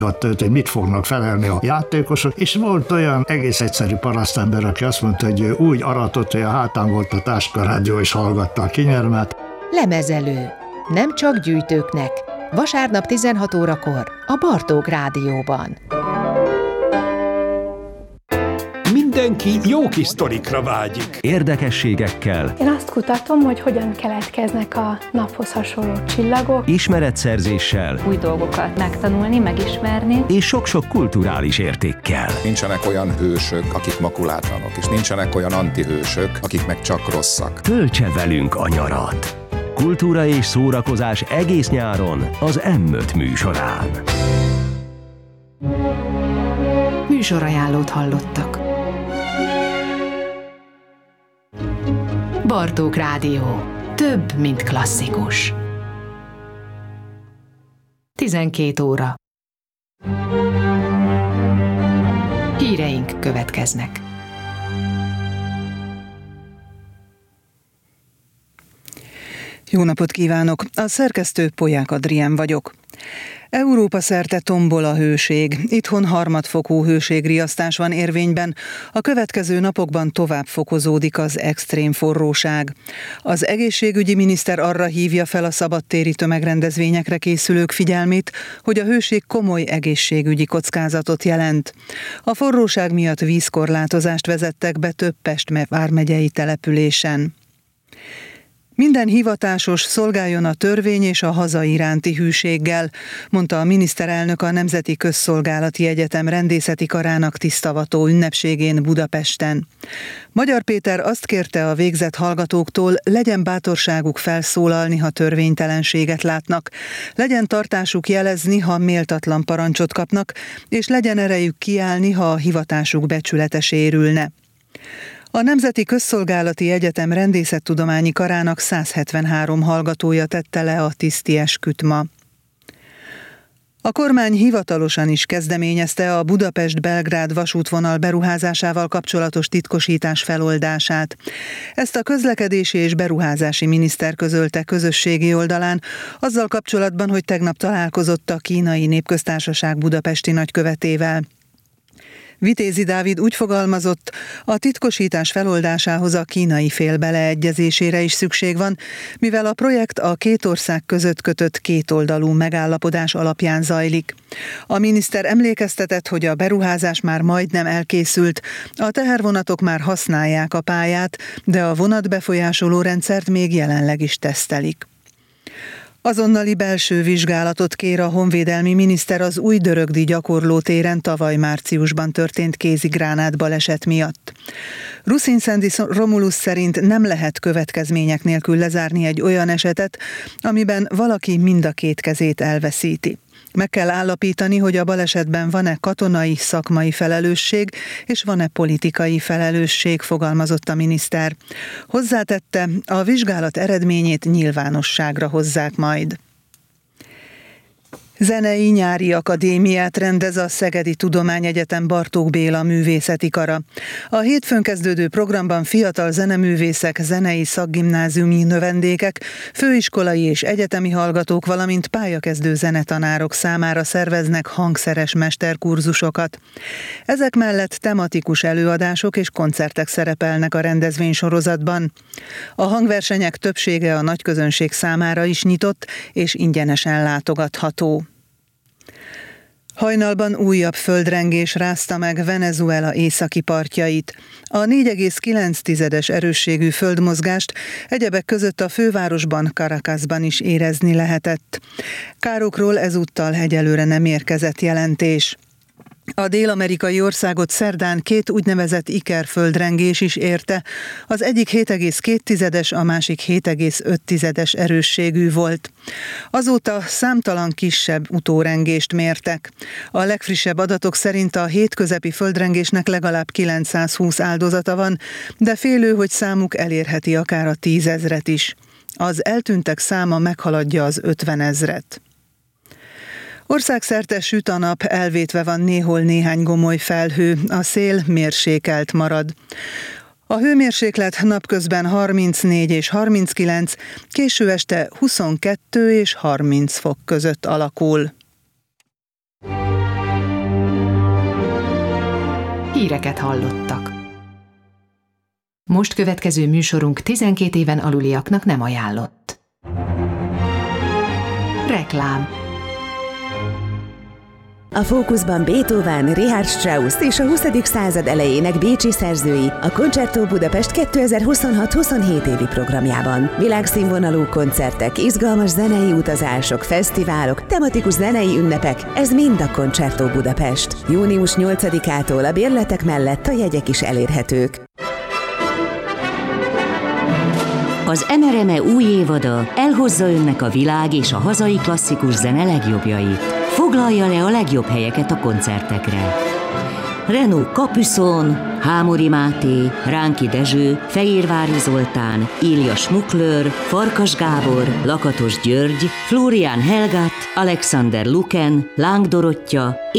hogy mit fognak felelni a játékosok, és volt olyan egész egyszerű parasztember, aki azt mondta, hogy ő úgy aratott, hogy a hátán volt a táskarádió, és hallgatta a kinyermet. Lemezelő. Nem csak gyűjtőknek. Vasárnap 16 órakor a Bartók Rádióban. Mindenki jó kis sztorikra vágyik. Érdekességekkel. Én azt kutatom, hogy hogyan keletkeznek a naphoz hasonló csillagok. Ismeretszerzéssel. Új dolgokat megtanulni, megismerni. És sok-sok kulturális értékkel. Nincsenek olyan hősök, akik makulátlanok, és nincsenek olyan antihősök, akik meg csak rosszak. Töltse velünk a nyarat. Kultúra és szórakozás egész nyáron az M5 műsorán. Műsorajánlót hallottak. Bartók Rádió. Több, mint klasszikus. 12 óra. Híreink következnek. Jó napot kívánok! A szerkesztő Polyák Adrián vagyok. Európa szerte tombol a hőség. Itthon harmadfokú hőségriasztás van érvényben. A következő napokban tovább fokozódik az extrém forróság. Az egészségügyi miniszter arra hívja fel a szabadtéri tömegrendezvényekre készülők figyelmét, hogy a hőség komoly egészségügyi kockázatot jelent. A forróság miatt vízkorlátozást vezettek be több Pest vármegyei településen. Minden hivatásos szolgáljon a törvény és a haza iránti hűséggel, mondta a miniszterelnök a Nemzeti Közszolgálati Egyetem rendészeti karának tisztavató ünnepségén Budapesten. Magyar Péter azt kérte a végzett hallgatóktól, legyen bátorságuk felszólalni, ha törvénytelenséget látnak, legyen tartásuk jelezni, ha méltatlan parancsot kapnak, és legyen erejük kiállni, ha a hivatásuk becsülete sérülne. A Nemzeti Közszolgálati Egyetem rendészettudományi karának 173 hallgatója tette le a tiszti esküt ma. A kormány hivatalosan is kezdeményezte a Budapest-Belgrád vasútvonal beruházásával kapcsolatos titkosítás feloldását. Ezt a közlekedési és beruházási miniszter közölte közösségi oldalán, azzal kapcsolatban, hogy tegnap találkozott a Kínai Népköztársaság budapesti nagykövetével. Vitézi Dávid úgy fogalmazott, a titkosítás feloldásához a kínai fél beleegyezésére is szükség van, mivel a projekt a két ország között kötött kétoldalú megállapodás alapján zajlik. A miniszter emlékeztetett, hogy a beruházás már majdnem elkészült, a tehervonatok már használják a pályát, de a vonatbefolyásoló rendszert még jelenleg is tesztelik. Azonnali belső vizsgálatot kér a honvédelmi miniszter az új Dörögdi gyakorlótéren tavaly márciusban történt kézigránát baleset miatt. Ruszinszendi Romulus szerint nem lehet következmények nélkül lezárni egy olyan esetet, amiben valaki mind a két kezét elveszíti. Meg kell állapítani, hogy a balesetben van-e katonai, szakmai felelősség, és van-e politikai felelősség, fogalmazott a miniszter. Hozzátette, a vizsgálat eredményét nyilvánosságra hozzák majd. Zenei nyári akadémiát rendez a Szegedi Tudományegyetem Bartók Béla művészeti kara. A hétfőn kezdődő programban fiatal zeneművészek, zenei szakgimnáziumi növendékek, főiskolai és egyetemi hallgatók, valamint pályakezdő zenetanárok számára szerveznek hangszeres mesterkurzusokat. Ezek mellett tematikus előadások és koncertek szerepelnek a rendezvénysorozatban. A hangversenyek többsége a nagyközönség számára is nyitott és ingyenesen látogatható. Hajnalban újabb földrengés rázta meg Venezuela északi partjait. A 4,9-es erősségű földmozgást egyebek között a fővárosban, Caracasban is érezni lehetett. Károkról ezúttal egyelőre nem érkezett jelentés. A dél-amerikai országot szerdán két úgynevezett ikerföldrengés is érte, az egyik 7,2, a másik 7,5 erősségű volt. Azóta számtalan kisebb utórengést mértek. A legfrissebb adatok szerint a hétközepi földrengésnek legalább 920 áldozata van, de félő, hogy számuk elérheti akár a 10 000-et is. Az eltűntek száma meghaladja az 50 000-et. Országszerte süt a nap, elvétve van néhol néhány gomoly felhő, a szél mérsékelt marad. A hőmérséklet napközben 34 és 39, késő este 22 és 30 fok között alakul. híreket hallottak. Most következő műsorunk 12 éven aluliaknak nem ajánlott. Reklám. A fókuszban Beethoven, Richard Strauss és a 20. század elejének bécsi szerzői a Concerto Budapest 2026-27 évi programjában. Világszínvonalú koncertek, izgalmas zenei utazások, fesztiválok, tematikus zenei ünnepek, ez mind a Concerto Budapest. Június 8-ától a bérletek mellett a jegyek is elérhetők. Az MRME új évada elhozza önnek a világ és a hazai klasszikus zene legjobbjait. Foglalja le a legjobb helyeket a koncertekre. Renaud Capuçon, Hámori Máté, Ránki Dezső, Fehérvári Zoltán, Ilja Schmuckler, Farkas Gábor, Lakatos György, Florian Helgát, Alexander Luken, Láng Dorottya